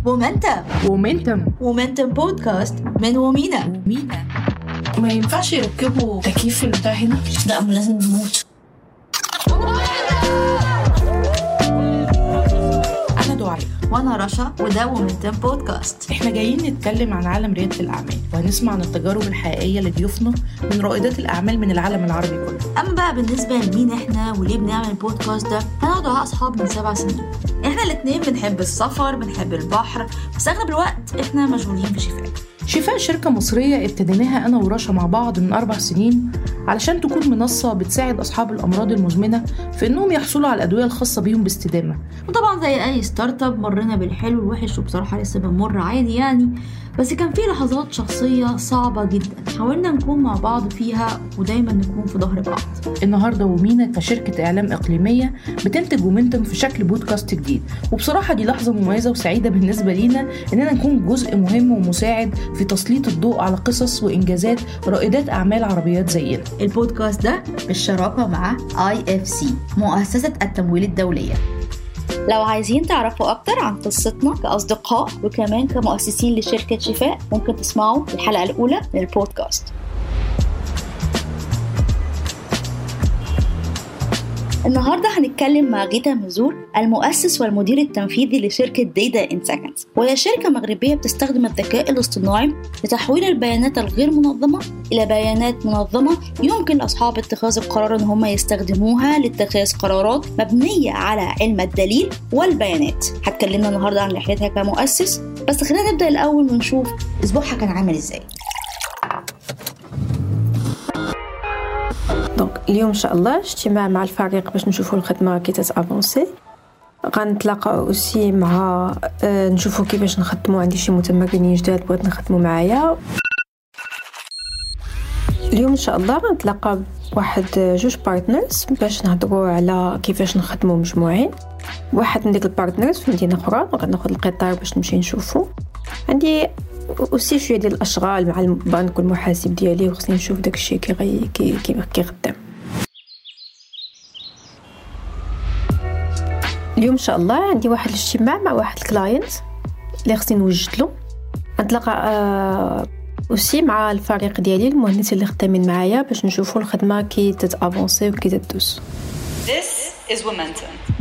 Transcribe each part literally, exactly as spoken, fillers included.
مومنتم مومنتم مومنتم بودكاست من ومينا ومينا ما ينفعش يركبوا تكييف البتاع هنا؟ لا ما لازم نموت. أنا دعاء وانا رشا وده مومنتم بودكاست. احنا جايين نتكلم عن عالم ريادة الأعمال وهنسمع عن التجارب الحقيقية لضيوفنا من رائدات الأعمال من العالم العربي كله. اما بقى بالنسبة لمين احنا وليه بنعمل البودكاست ده، فانا دعاء اصحاب من سبع سنين. احنا الاتنين بنحب السفر، بنحب البحر، بس اغلب الوقت احنا مشغولين في شفاء. شفاء شركة مصرية ابتديناها أنا ورشا مع بعض من أربع سنين علشان تكون منصة بتساعد أصحاب الأمراض المزمنة في إنهم يحصلوا على الأدوية الخاصة بيهم باستدامة. وطبعا زي أي ستارت اب مرنا بالحلو والوحش، وبصراحة لسه بنمر عادي يعني، بس كان في لحظات شخصية صعبة جدا حاولنا نكون مع بعض فيها ودايما نكون في ظهر بعض. النهاردة ومينا كشركة إعلام إقليمية بتنتج مومنتم في شكل بودكاست جديد، وبصراحة دي لحظة مميزة وسعيدة بالنسبة لينا إننا نكون جزء مهم ومساعد في تسليط الضوء على قصص وإنجازات رائدات أعمال عربيات زينا. البودكاست ده بالشراكة مع آي إف سي مؤسسة التمويل الدولية. لو عايزين تعرفوا أكتر عن قصتنا كأصدقاء وكمان كمؤسسين لشركة شفاء، ممكن تسمعوا الحلقة الأولى من البودكاست. النهاردة هنتكلم مع غيتا مزور، المؤسس والمدير التنفيذي لشركة داتا إن سكندز، وهي شركة مغربية بتستخدم الذكاء الاصطناعي لتحويل البيانات الغير منظمة إلى بيانات منظمة يمكن لأصحاب اتخاذ القرار إن هم يستخدموها لاتخاذ قرارات مبنية على علم الدليل والبيانات. هتكلمنا النهاردة عن رحلتها كمؤسس، بس خلينا نبدأ الأول ونشوف أسبوعها كان عامل إزاي. دونك اليوم ان شاء الله اجتماع مع الفريق باش نشوفوا الخدمه كي تتافونسي. غنتلاقاو اوسي مع آه نشوفوا كيفاش نخدموا. عندي شي متمرنين جداد بغيت نخدموا معايا اليوم ان شاء الله. غنتلاقى واحد جوج بارتنرز باش نهضروا على كيفاش نخدموا مجموعين. واحد من ديك البارتنرز في مدينه اخرى غناخذ القطار باش نمشي نشوفوا. عندي اوسي شويه ديال الاشغال مع البنك والمحاسب ديالي، وخصني نشوف داكشي كي غي كي كيخدم. اليوم ان شاء الله عندي واحد الاجتماع مع واحد الكلاينت اللي خصني نوجد له. نتلاقى آه اوسي مع الفريق ديالي المهندسين اللي خدامين معايا باش نشوفوا الخدمه كي تتافونسي وكي تدوس. This is Momentum.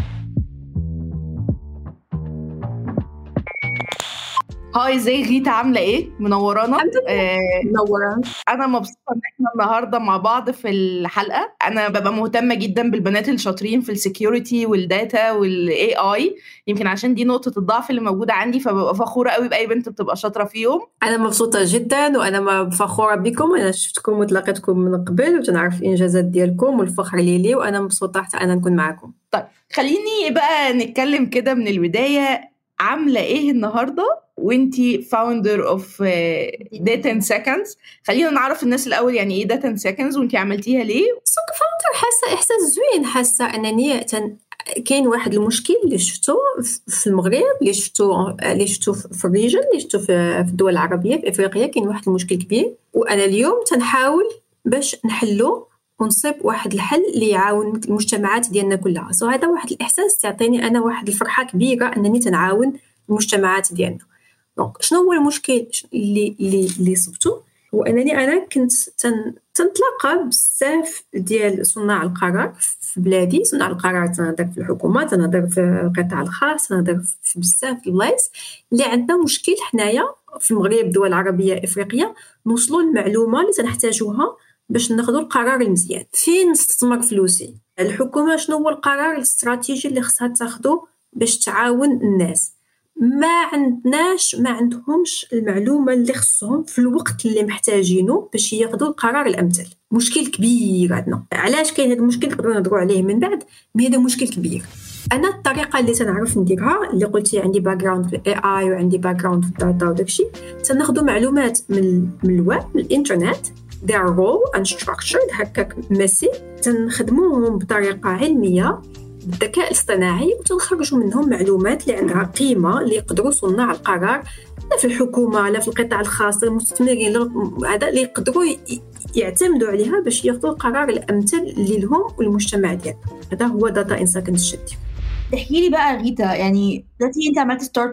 هاي ازاي غيتا، عامله ايه؟ منورانا. آه منورانا. انا مبسوطه ان احنا النهارده مع بعض في الحلقه. انا ببقى مهتمه جدا بالبنات الشاطرين في السكيورتي والداتا والاي اي، يمكن عشان دي نقطه الضعف اللي موجوده عندي، فببقى فخوره قوي باي بنت بتبقى شاطره فيهم. انا مبسوطه جدا وانا فخوره بكم. انا شفتكم وتلاقيتكم من قبل وتنعرف الانجازات ديالكم والفخر ليلي، وانا مبسوطه حتى انا نكون معكم. طيب خليني بقى نتكلم كده من البدايه. عامله ايه النهارده وانتي فاوندر اوف داتا إن سكندز؟ خلينا نعرف الناس الاول يعني ايه داتا إن سكندز وانتي عملتيها ليه. سوق فاوندر حاسه احساس زوين، حاسه انني تن... كاين واحد المشكل اللي شفتو في المغرب، اللي شفتو اللي شفتو في الريجن، اللي شفتو في الدول العربيه في افريقيا. كاين واحد المشكل كبير وانا اليوم تنحاول باش نحلو ونصيب واحد الحل اللي يعاون المجتمعات ديالنا كلها. سو هذا واحد الاحساس تعطيني انا واحد الفرحه كبيره انني تنعاون المجتمعات ديالنا. دونك شنو هو المشكل اللي اللي اللي صبته؟ هو انني انا كنت تن تنتلاقى بزاف ديال صناع القرار في بلادي. صناع القرار تنهضر في الحكومه، تنهضر في القطاع الخاص، تنهضر في بزاف البلايص اللي عندنا مشكل حنايا في المغرب، الدول العربيه، افريقيا، نوصلوا المعلومه اللي تنحتاجوها باش ناخذوا القرار المزيان. فين نستثمر فلوسي؟ الحكومه شنو هو القرار الاستراتيجي اللي خصها تاخذه باش تعاون الناس؟ ما عندناش ما عندهمش المعلومه اللي خصهم في الوقت اللي محتاجينه باش ياخذوا القرار الامثل. مشكل كبير عندنا. علاش كاين هذا المشكل نقدروا نهضروا عليه من بعد، مي هذا مشكل كبير. انا الطريقه اللي تنعرف نديرها، اللي قلتي عندي باك جراوند في الاي اي وعندي باك جراوند في الداتا وداكشي، تناخذوا معلومات من من الويب، من الانترنت، they are raw and structured هكاك ماسي، تنخدموهم بطريقه علميه بالذكاء الاصطناعي وتنخرجوا منهم معلومات اللي عندها قيمه، اللي يقدروا صناع القرار لا في الحكومه لا في القطاع الخاص، المستثمرين هذا اللي يقدروا يعتمدوا عليها باش ياخذوا القرار الامثل اللي لهم والمجتمع ديالنا. هذا هو داتا إن سكندز. تحكي لي بقى غيتا، يعني دلوقتي انت عملت ستارت اب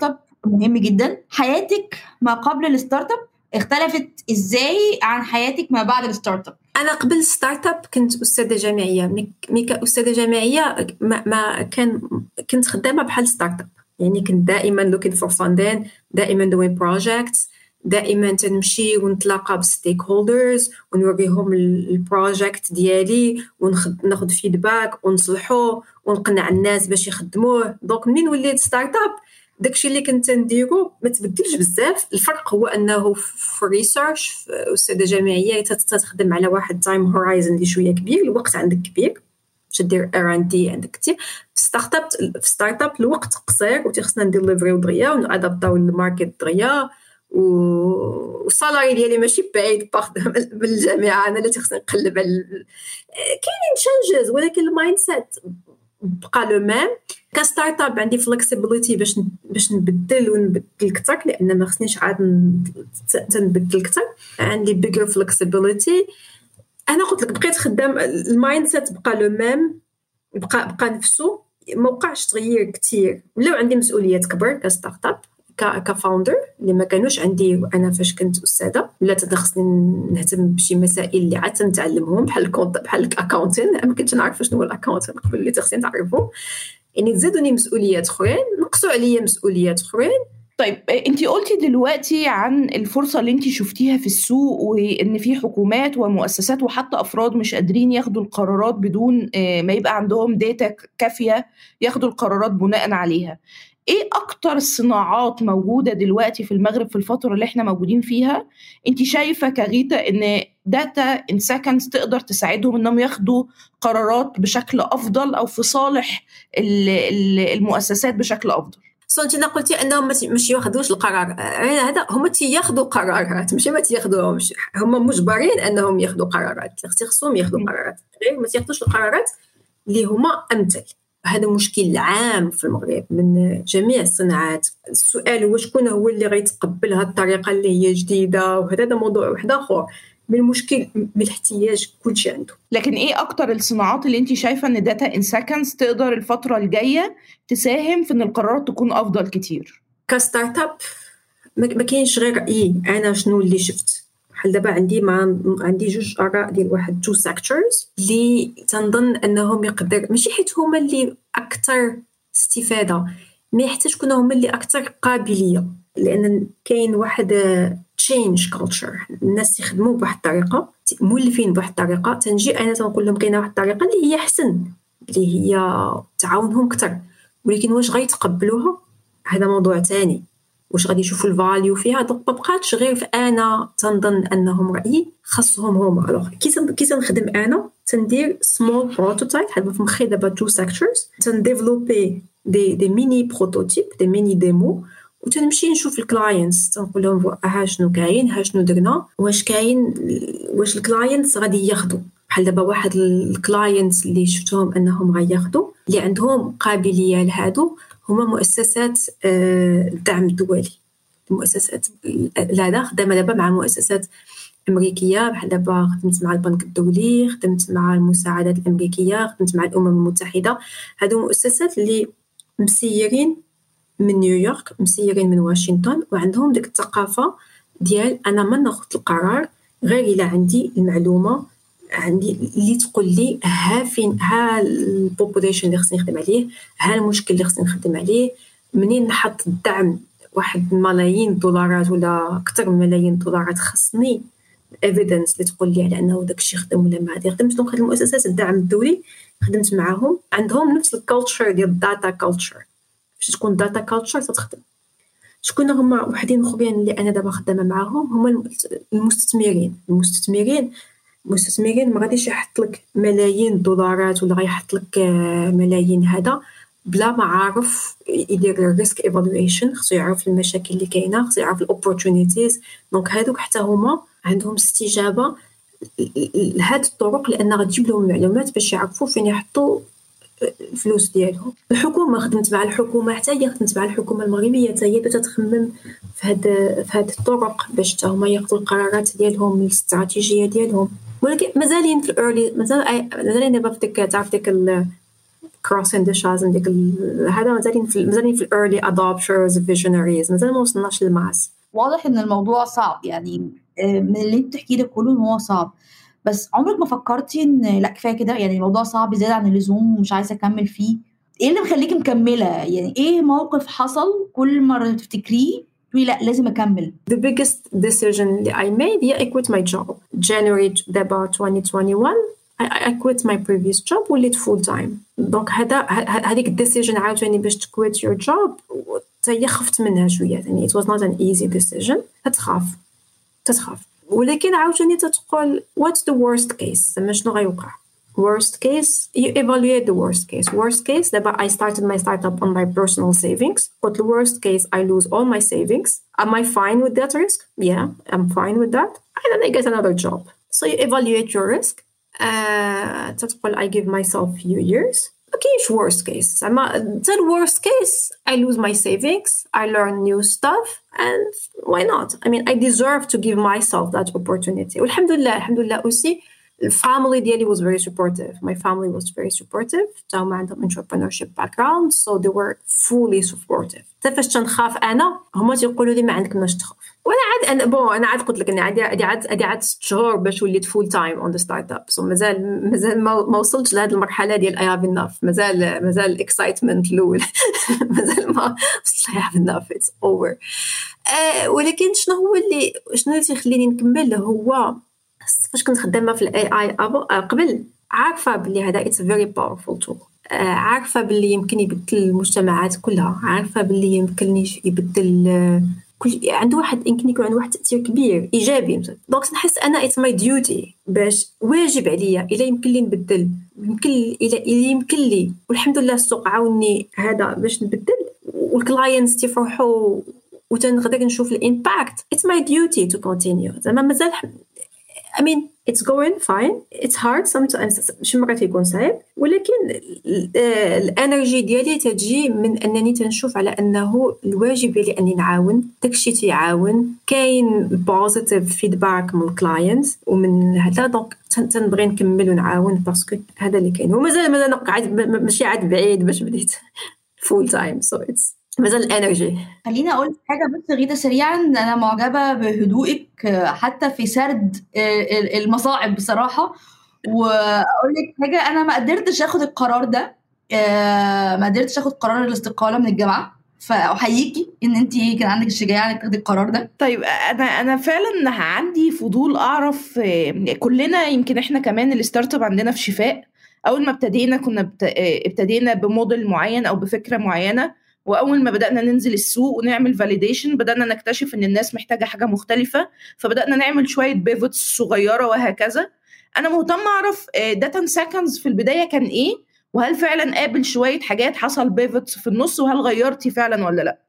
مهم جدا. حياتك ما قبل الستارت اب اختلفت ازاي عن حياتك ما بعد الستارت اب؟ انا قبل الستارت اب كنت استاذه جامعيه، مي كاستاذه جامعيه ما, ما كان كنت خدامه بحال ستارت اب، يعني كنت دائما looking for funding، دائما doing projects، دائما تنمشي ونتلاقى بستيك هولدرز ونوريهم البروجيكت ديالي وناخذ فيدباك ونصلحوه ونقنع الناس باش يخدموه. دونك منين وليت ستارت اب داكشي اللي كنت نديرو ما تبدلش بزاف. الفرق هو انه في الريسيرش في استاذه جامعيه تتخدم على واحد تايم هورايزن اللي شويه كبير، الوقت عندك كبير باش دير ار ان دي عندك كثير. في ستارت اب في ستارت اب الوقت قصير وتخصنا نديليفريو دغيا ونادابطاو للماركت دغيا، والسالاري ديالي ماشي بعيد بالجامعه انا اللي تخصني نقلب على كاينين تشانجز، ولكن المايند سيت بقى لو ميم. كستارت اب عندي فلكسيبيليتي باش باش نبدل ونبدل اكثر، لان ما خصنيش عاد نبدل اكثر، عندي بيجر فلكسيبيليتي. انا قلت لك بقيت خدام، المايند سيت بقى لو ميم، بقى بقى نفسه، ما وقعش تغيير كثير. ولاو عندي مسؤوليات كبر كستارت اب كفاوندر اللي ما كانوش عندي انا فاش كنت استاذه، ولا تخصني نهتم بشي مسائل اللي عاد نتعلمهم بحال الكونت بحال الاكاونتين، ما كنتش نعرف شنو هو الاكاونتين قبل اللي تخصني نعرفه. يعني تزادوني مسؤوليات اخرين، نقصوا عليا مسؤوليات اخرين. طيب انتي قلتي دلوقتي عن الفرصة اللي انتي شفتيها في السوق، وان في حكومات ومؤسسات وحتى افراد مش قادرين ياخدوا القرارات بدون ما يبقى عندهم داتا كافية ياخدوا القرارات بناء عليها. ايه اكتر الصناعات موجودة دلوقتي في المغرب في الفترة اللي احنا موجودين فيها انتي شايفة كغيتا ان داتا ان سكندز تقدر تساعدهم انهم ياخدوا قرارات بشكل افضل او في صالح المؤسسات بشكل افضل؟ سنتينا قلتي انهم مش ياخذوش القرار، هذا هما تياخذوا قرارات، ماشي ما تياخذوهمش، هما مجبرين انهم ياخذوا قرارات، خصهم ياخذوا قرارات، غير ما تياخذوش القرارات اللي هما امثل. هذا مشكل عام في المغرب من جميع الصناعات. السؤال هو شكون هو اللي غيتقبل هذه الطريقه اللي هي جديده، وهذا موضوع واحد اخر من المشكل من الاحتياج كل شيء عنده. لكن ايه اكتر الصناعات اللي انت شايفه ان داتا ان سكندز تقدر الفتره الجايه تساهم في ان القرارات تكون افضل كتير؟ كستارت اب ما كاينش غير رايي انا شنو اللي شفت. بحال دابا عندي ما عندي جوج اراء ديال واحد تو سيكتورز اللي تنظن انهم يقدر، ماشي حيت هما اللي اكثر استفاده، مي حتى تكون هما اللي اكثر قابليه، لان كاين واحد تشينج كولتشر، الناس يخدموا بواحد الطريقه، مولفين بواحد الطريقه، تنجي انا تنقول لهم كاينه واحد الطريقه اللي هي احسن، اللي هي تعاونهم اكثر، ولكن واش غيتقبلوها هذا موضوع ثاني، واش غادي يشوفوا الفاليو فيها. دونك ما بقاتش غير في انا تنظن انهم رايي خاصهم هما. الوغ كي تنخدم انا تندير سمول بروتوتايب، حابه في مخي دابا تو سيكتورز، تنديفلوبي دي دي ميني بروتوتيب، دي ميني ديمو، وتنمشي نشوف الكلاينتس تنقول لهم ها شنو كاين، ها شنو درنا، واش كاين، واش الكلاينتس غادي ياخذوا. بحال دابا واحد الكلاينتس اللي شفتهم انهم غياخذوا اللي عندهم قابليه لهادو هما مؤسسات الدعم الدولي، المؤسسات هذا خدامه دابا مع مؤسسات امريكيه، بحال دابا خدمت مع البنك الدولي، خدمت مع المساعدات الامريكيه، خدمت مع الامم المتحده. هادو مؤسسات اللي مسيرين من نيويورك، مسيرين من واشنطن، وعندهم ديك الثقافه ديال انا ما ناخذ القرار غير الا عندي المعلومه، عندي اللي تقول لي ها فين ها البوبوليشن اللي خصني نخدم عليه، ها المشكل اللي خصني نخدم عليه، منين نحط الدعم واحد ملايين الدولارات ولا اكثر من ملايين الدولارات، خصني ايفيدنس اللي تقول لي على انه داك الشيء خدم ولا ما. هذه خدمت دونك هاد المؤسسات الدعم الدولي خدمت معاهم، عندهم نفس الكالتشر ديال الداتا كالتشر، باش تكون داتا كالتشر تتخدم. شكون هما وحدين اخرين اللي انا دابا خدامه معاهم؟ هما المستثمرين. المستثمرين المستثمرين ما غاديش يحط لك ملايين الدولارات ولا غيحط لك ملايين هذا بلا ما عارف يدير الريسك ايفالويشن، خصو يعرف المشاكل اللي كاينه، خصو يعرف الاوبورتونيتيز. دونك هادوك حتى هما عندهم استجابه لهاد الطرق، لان غتجيب لهم معلومات باش يعرفوا فين يحطوا الفلوس ديالهم. الحكومه خدمت مع الحكومه، حتى هي خدمت مع الحكومه المغربيه، حتى هي تتخمم في هاد في هاد الطرق باش حتى هما ياخذوا القرارات ديالهم، الاستراتيجيه ديالهم. ولكن مازالين في الايرلي، مازال مازالين دابا في ديك تعرف ديك crossing the chasm ديك هذا مازالين في مازالين في early adopters visionaries مازال ما وصلناش للماس. واضح ان الموضوع صعب يعني من اللي انت بتحكيه ده كله ان هو صعب، بس عمرك ما فكرتي ان لا كفايه كده يعني الموضوع صعب زياده عن اللزوم ومش عايزه اكمل فيه؟ ايه اللي مخليكي مكمله؟ يعني ايه موقف حصل كل مره تفتكريه تقولي لا لازم اكمل؟ The biggest decision that I made, yeah, I quit my job. January about twenty twenty-one, I, I quit my previous job وليت full time. donc هذا هذيك الديسيجن عاوتاني باش quit your job تاهي خفت منها شويه يعني. it was not an easy decision. تتخاف تتخاف ولكن عاوتاني تتقول what's the worst case زعما شنو غيوقع. worst case you evaluate the worst case. worst case دابا I started my startup on my personal savings, but the worst case I lose all my savings. Am I fine with that risk? Yeah, I'm fine with that. And then I get another job. So you evaluate your risk. uh, تتقول I give myself few years. Okay, worst case زعما the worst case I lose my savings, I learn new stuff, and why not? I mean I deserve to give myself that opportunity. والحمد لله الحمد لله aussi the family ديالي was very supportive. My family was very supportive. تاهم عندهم entrepreneurship background, so they were fully supportive. حتى فاش تنخاف انا هما تيقولوا لي ما عندك مناش تخاف. وانا عاد انا بون انا عاد قلت لك انا عادي عادي عاد عادي عاد ست شهور باش وليت فول تايم اون ذا ستارت اب. سو مازال مازال ما وصلتش لهاد المرحله ديال اي هاف انف. مازال مازال الاكسايتمنت الاول مازال ما وصلت اي هاف انف. اتس اوفر. ولكن شنو هو اللي شنو اللي تيخليني نكمل هو فاش كنت خدامه في الاي اي قبل عارفه بلي هذا اتس فيري باورفول تول. عارفه بلي يمكن يبدل المجتمعات كلها. عارفه بلي يمكن يبدل كل عنده واحد يمكن يكون عنده واحد تاثير كبير ايجابي. دونك نحس انا اتس ماي ديوتي باش واجب عليا الا يمكن لي نبدل يمكن الا يمكن لي. والحمد لله السوق عاوني هذا باش نبدل والكلاينتس تفرحوا وتنقدر نشوف الامباكت. اتس ماي ديوتي تو كونتينيو. زعما مازال I mean it's going fine. It's hard sometimes. شي مرات يكون صعيب ولكن الانرجي ديالي تجي من انني تنشوف على انه الواجب ديالي اني نعاون. داكشي تيعاون. كاين بوزيتيف فيدباك من الكلاينت ومن هذا دونك تنبغي نكمل ونعاون باسكو هذا اللي كاين. ومازال مازال قاعد ماشي عاد بعيد باش بديت فول تايم. سو اتس مازال الانرجي. خليني اقول حاجه بس غيده سريعا. انا معجبه بهدوئك حتى في سرد المصاعب بصراحه. واقول لك حاجه انا ما قدرتش اخد القرار ده. ما قدرتش اخد قرار الاستقاله من الجامعه فاحييكي ان انت كان عندك الشجاعه انك تاخدي القرار ده. طيب انا انا فعلا عندي فضول اعرف. كلنا يمكن احنا كمان الستارت اب عندنا في شفاء اول ما ابتدينا كنا ابتدينا بموديل معين او بفكره معينه. وأول ما بدأنا ننزل السوق ونعمل فاليديشن بدأنا نكتشف إن الناس محتاجة حاجة مختلفة فبدأنا نعمل شوية بيفوتس صغيرة وهكذا. أنا مهتمة أعرف داتا سيكندز في البداية كان إيه وهل فعلا قابل شوية حاجات حصل بيفوتس في النص وهل غيرتي فعلا ولا لأ؟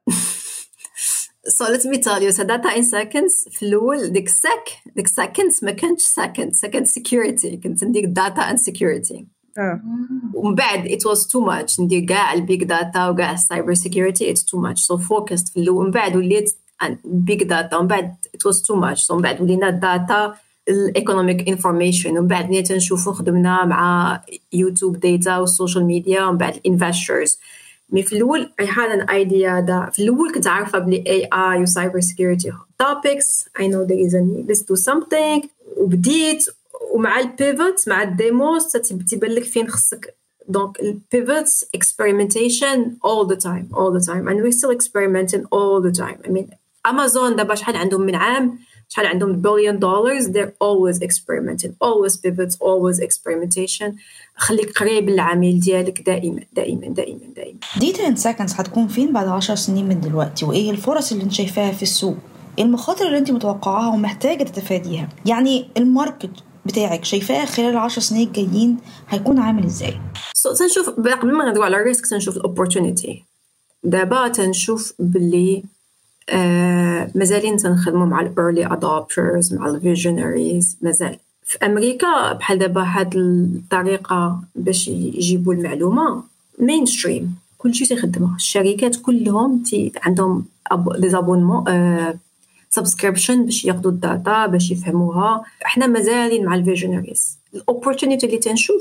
So let me tell you, so data in seconds في الأول ديك سك ديك seconds ما كانش second second security كنت نديك data and security. آه. ومن بعد it was too much ندير كاع البيج داتا وكاع السايبر سيكيورتي it's too much so focused في الأول. من بعد وليت بيج داتا ومن بعد it was too much so من بعد ولينا داتا الايكونوميك انفورميشن ومن بعد نيت نشوفوا خدمنا مع يوتيوب داتا والسوشيال ميديا ومن بعد الانفسترز. مي في الأول I had an idea دا في الأول كنت عارفة بلي إيه آي و cyber security topics. I know there is a need let's do something. وبديت ومع البيفوت مع الديموز تتبان لك فين خصك. دونك البيفوتس experimentation all the time all the time and we're still experimenting all the time. I mean Amazon دابا شحال عندهم من عام شحال عندهم billion dollars. they're always experimenting always pivots always experimentation. خليك قريب للعميل ديالك دائما دائما دائما دائما. ديتا ان سكندز هتكون فين بعد عشر سنين من دلوقتي وايه الفرص اللي انت شايفاها في السوق؟ ايه المخاطر اللي انت متوقعاها ومحتاجه تتفاديها؟ يعني الماركت بتاعك شايفاه خلال العشر سنين الجايين هيكون عامل ازاي؟ so, تنشوف قبل ما ندوي على الريسك تنشوف الاوبورتونيتي. دابا تنشوف باللي آه مازالين تنخدموا مع الايرلي ادوبترز مع الفيجنريز. مازال في امريكا بحال دابا هاد الطريقه باش يجيبوا المعلومه مين ستريم كلشي تيخدمها. الشركات كلهم تي عندهم دي زابونمون آه سبسكريبشن باش ياخذوا الداتا باش يفهموها. احنا مازالين مع الفيجنريز. الاوبورتونيتي اللي تنشوف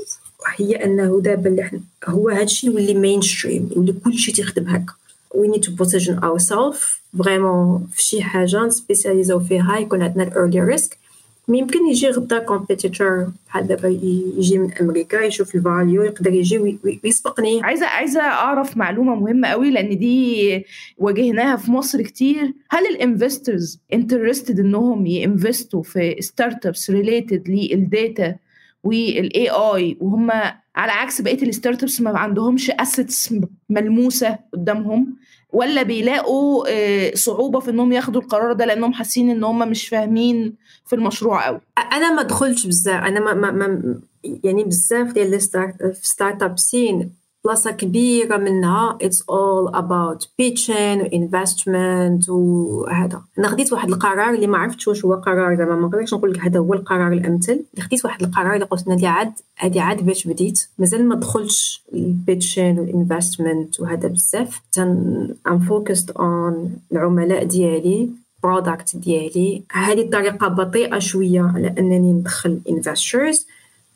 هي انه دابا اللي حنا هو هادشي يولي مينستريم، يولي كلشي تيخدم هكا. we need to position ourselves فريمون في شي حاجه نسبيسياليزاو فيها، يكون عندنا الايرلي ريسك. ممكن يجي غدا كومبيتيتور بحال دابا يجي من امريكا يشوف الفاليو يقدر يجي ويسبقني. عايزه عايزه اعرف معلومه مهمه قوي لان دي واجهناها في مصر كتير. هل الانفسترز انترستد انهم ينفستوا في ستارت ابس ريليتد للداتا والاي اي، وهم على عكس بقيه الستارت ابس ما عندهمش اسيتس ملموسه قدامهم، ولا بيلاقوا صعوبه في انهم ياخدوا القرار ده لانهم حاسين ان هم مش فاهمين في المشروع قوي؟ انا ما دخلتش بزاف، انا ما, ما, ما يعني بزاف ديال الستارت اب سين بلاصه كبيره منها it's all about pitching investment وهذا. انا خديت واحد القرار اللي ما عرفتش واش هو قرار، زعما ما نقدرش نقول لك هذا هو القرار الامثل. خديت واحد القرار اللي قلت لي عاد هذه عاد باش بديت مازال ما دخلتش البيتشين والانفستمنت وهذا بزاف. I'm focused on العملاء ديالي برودكت ديالي. هذه الطريقه بطيئه شويه على انني ندخل investors،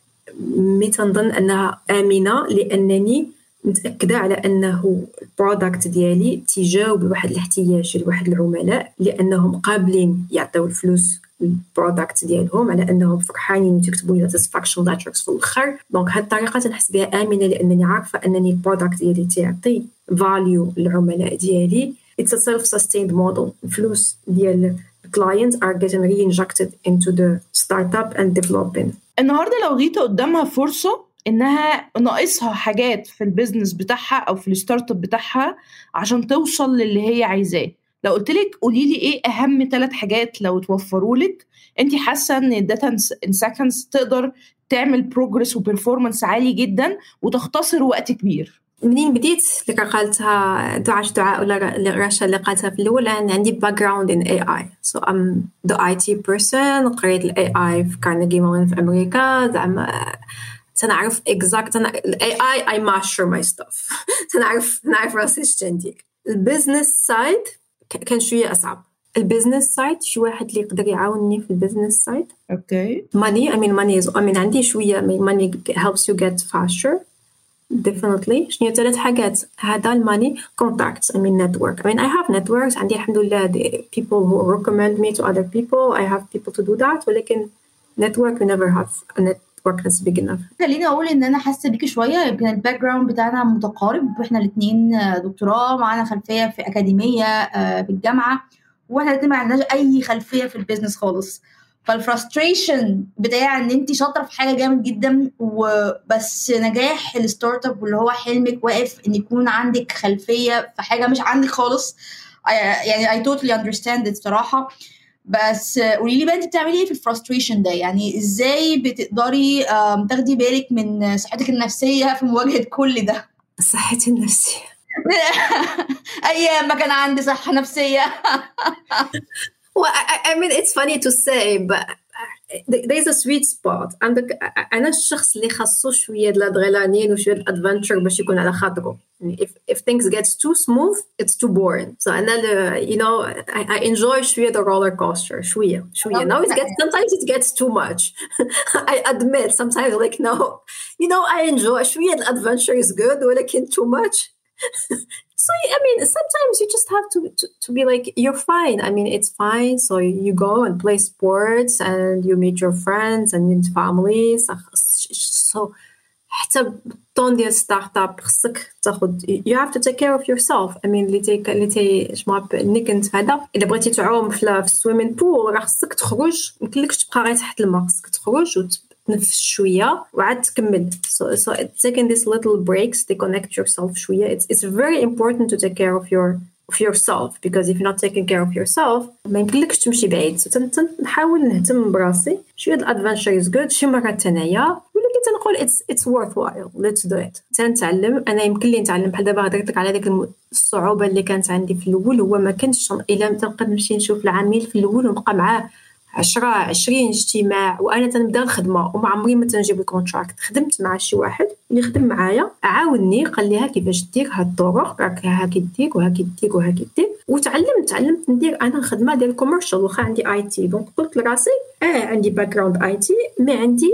مي تنظن انها امنه لانني متاكده على انه البرودكت ديالي تجاوب لواحد الاحتياج لواحد العملاء، لانهم قابلين يعطيو الفلوس البرودكت ديالهم على انهم فرحانين يكتبوا لي satisfaction letters في الاخر. دونك هذه الطريقه تنحس بها امنه لانني عارفه انني البرودكت ديالي تعطي فاليو للعملاء ديالي. it's a self-sustained model. الفلوس ديال clients are getting reinjected into the startup and developing. النهارده لو جيت قدامها فرصه انها ناقصها حاجات في البيزنس بتاعها او في الستارت اب بتاعها عشان توصل للي هي عايزاه، لو قلت لك قولي لي ايه اهم ثلاث حاجات لو توفروا لك انت حاسه ان الداتا ان سكندز تقدر تعمل بروجرس وبرفورمانس عالي جدا وتختصر وقت كبير؟ منين بديت اللي قالتها دعاء دعاء ولا رشا اللي قالتها في الاول، انا عندي باك جراوند ان اي اي، سو ام ذا اي تي بيرسون. قريت الاي اي في كارنيجي ميلون في امريكا، زعما تنعرف اكزاكت انا الاي اي اي ماستر ماي ستاف. تنعرف نعرف راسي اش ندير. البيزنس سايد كان شويه اصعب. البيزنس سايد شي واحد اللي يقدر يعاونني في البيزنس سايد. اوكي ماني اي مين ماني I mean عندي شويه ماني helps you get faster definitely. شنو ثلاث حاجات هذا الماني contacts I mean network. I mean I have networks عندي الحمد لله the people who recommend me to other people. I have people to do that. ولكن network you never have a network that's big enough. خليني اقول ان انا حاسه بيكي شويه، يمكن الباك جراوند بتاعنا متقارب، واحنا الاثنين دكتوراه، معانا خلفيه في اكاديميه في الجامعه، واحنا الاثنين ما عندناش اي خلفيه في البيزنس خالص. فالفرستريشن بتاع ان انت شاطره في حاجه جامد جدا وبس نجاح الستارت اب واللي هو حلمك واقف ان يكون عندك خلفيه في حاجه مش عندك خالص، يعني I totally understand it صراحه. بس قولي لي بقى انت بتعملي ايه في الفرستريشن ده؟ يعني ازاي بتقدري تاخدي بالك من صحتك النفسيه في مواجهه كل ده؟ صحتي النفسيه ايام ما كان عندي صحه نفسيه. Well, I, I mean, it's funny to say, but there's a sweet spot. عندك أنا الشخص اللي خاصو شوية الأدرينالين وشوية الأدفنتشر باش يكون على خاطره. If if things get too smooth, it's too boring. So أنا you know I, I enjoy شوية the roller coaster شوية شوية. Now it gets sometimes it gets too much. I admit sometimes like no, you know I enjoy شوية الأدفنتشر is good ولكن too much. So I mean sometimes you just have to, to to be like you're fine. I mean it's fine. So you go and play sports and you meet your friends and your family. So حتى طون ديال ستارت اب خصك تاخد you have to take care of yourself. I mean اللي تي اللي تي جمع اللي كنت هذا الا بغيتي تعوم في السويمين بول راه خصك تخرج، ما يمكنلكش تبقى غير تحت الماء، خصك تخرج وت تنفس شويه وعاد تكمل. so so taking these little breaks to connect yourself شويه. it's it's very important to take care of your of yourself because if you're not taking care of yourself ما يمكنلكش تمشي بعيد. so نحاول نهتم براسي شويه. الادفنتشر is good شي مرات تنايا، ولكن تنقول it's it's worthwhile. let's do it. تنتعلم. انا يمكن لي نتعلم بحال دابا هضرت لك على ديك الصعوبه اللي كانت عندي في الاول، هو ما كنتش الا تنقد نمشي نشوف العميل في الاول ونبقى معاه عشرة عشرين اجتماع وانا تنبدا الخدمه وما عمري ما تنجيب الكونتراكت. خدمت مع شي واحد اللي خدم معايا عاونني قال لي ها كيفاش دير هاد الطرق، راك ها كيدير وها كيدير وها كيدير، وتعلمت تعلمت ندير انا الخدمه ديال الكوميرشال واخا عندي اي تي. دونك قلت لراسي اه عندي باك جراوند اي تي، مي عندي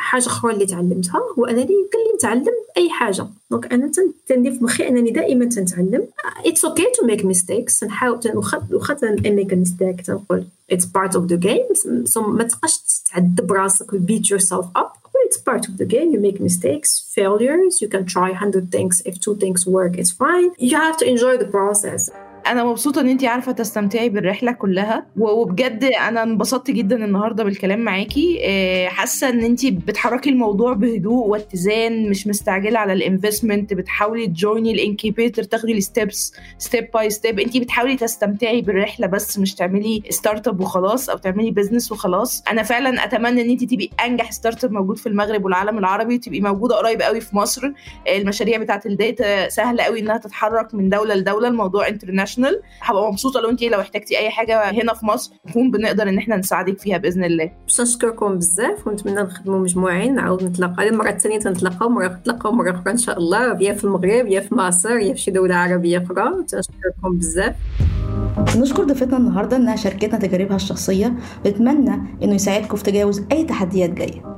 حاجه اخرى اللي تعلمتها هو انني يمكن لي نتعلم اي حاجه. دونك انا تندير في مخي انني دائما تنتعلم. اتس اوكي تو ميك ميستيكس. نحاول واخا واخا ميك ميستيك تنقول اتس بارت اوف ذا جيم. ما تبقاش تعذب راسك beat yourself up. It's part of the game. You make mistakes, failures. You can try one hundred things. If two things work, it's fine. You have to enjoy the process. انا مبسوطه ان انتي عارفه تستمتعي بالرحله كلها، وبجد انا انبسطت جدا النهارده بالكلام معاكي. حاسه ان انتي بتحركي الموضوع بهدوء واتزان، مش مستعجله على الانفستمنت، بتحاولي تجويني الانكيبيتر، تاخدي الستبس ستيب باي ستيب. انتي بتحاولي تستمتعي بالرحله بس مش تعملي ستارت اب وخلاص او تعملي بزنس وخلاص. انا فعلا اتمنى ان انتي تبقي انجح ستارت اب موجود في المغرب والعالم العربي، تبقي موجوده قريب قوي في مصر. المشاريع بتاعه الداتا سهله قوي انها تتحرك من دوله لدوله، الموضوع انترناشونال. هبقى مبسوطه لو انتي لو احتاجتي اي حاجه هنا في مصر نكون بنقدر ان احنا نساعدك فيها باذن الله. نشكركم بزاف ونتمنى نخدموا مجموعين، نعاود نتلاقاو المره الثانيه، تنتلاقاو مره نتلاقاو مره اخرى ان شاء الله، يا في المغرب يا في مصر يا في شي دوله عربيه اخرى. نشكركم بزاف. نشكر ضيفتنا النهارده انها شاركتنا تجاربها الشخصيه، بتمنى انه يساعدكم في تجاوز اي تحديات جايه.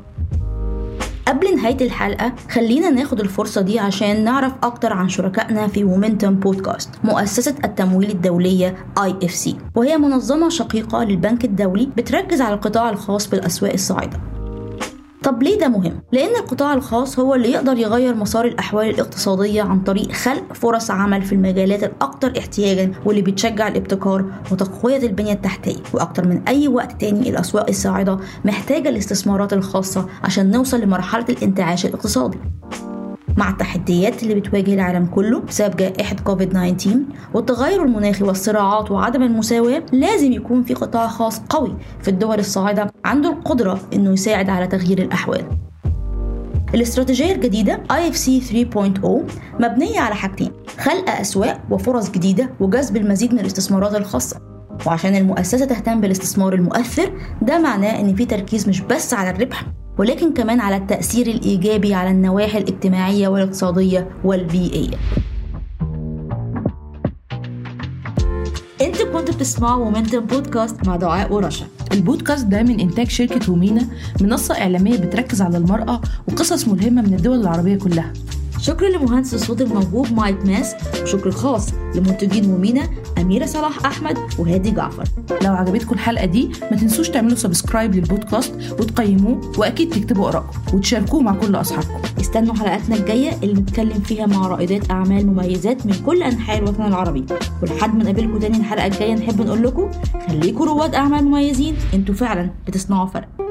قبل نهاية الحلقة خلينا ناخد الفرصة دي عشان نعرف أكتر عن شركائنا في مومنتم بودكاست، مؤسسة التمويل الدولية آي إف سي، وهي منظمة شقيقة للبنك الدولي بتركز على القطاع الخاص بالأسواق الصاعدة. طب ليه ده مهم؟ لأن القطاع الخاص هو اللي يقدر يغير مسار الأحوال الاقتصادية عن طريق خلق فرص عمل في المجالات الأكثر احتياجاً واللي بتشجع الابتكار وتقوية البنية التحتية. وأكتر من أي وقت تاني الأسواق الصاعدة محتاجة الاستثمارات الخاصة عشان نوصل لمرحلة الانتعاش الاقتصادي. مع التحديات اللي بتواجه العالم كله بسبب جائحة كوفيد تسعة عشر والتغير المناخي والصراعات وعدم المساواة، لازم يكون في قطاع خاص قوي في الدول الصاعدة عنده القدرة إنه يساعد على تغيير الأحوال. الاستراتيجية الجديدة آي إف سي ثلاثة نقطة صفر مبنية على حاجتين: خلق أسواق وفرص جديدة وجذب المزيد من الاستثمارات الخاصة. وعشان المؤسسة تهتم بالاستثمار المؤثر، ده معناه إن في تركيز مش بس على الربح ولكن كمان على التأثير الإيجابي على النواحي الاجتماعية والاقتصادية والبيئية. انتوا كنتوا بتسمعوا مومنتم بودكاست مع دعاء ورشا. البودكاست ده من إنتاج شركة رومينا، منصة إعلامية بتركز على المرأة وقصص ملهمة من الدول العربية كلها. شكرا لمهندس الصوت الموهوب مايك ماس، وشكر خاص لمنتجين مومينا أميرة صلاح أحمد وهادي جعفر. لو عجبتكم الحلقة دي ما تنسوش تعملوا سبسكرايب للبودكاست وتقيموه، وأكيد تكتبوا آراءكم وتشاركوه مع كل أصحابكم. استنوا حلقاتنا الجاية اللي نتكلم فيها مع رائدات أعمال مميزات من كل أنحاء الوطن العربي. ولحد ما نقابلكم تاني الحلقة الجاية نحب نقول لكم خليكم رواد أعمال مميزين، انتوا فعلا بتصنعوا فرق.